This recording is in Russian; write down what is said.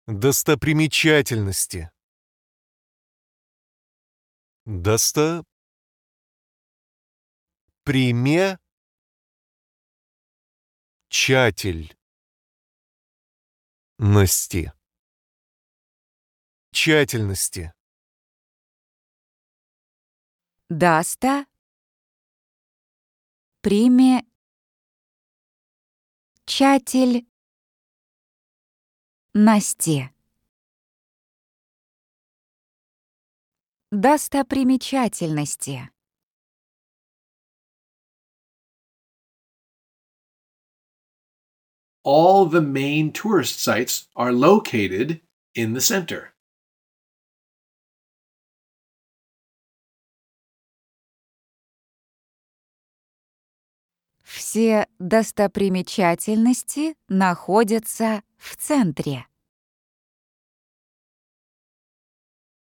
Достопримечательности. Достопримечательности. Тщательности. Достопримечательности. Достопримечательности. All the main tourist sites are located in the center. Все достопримечательности находятся в центре.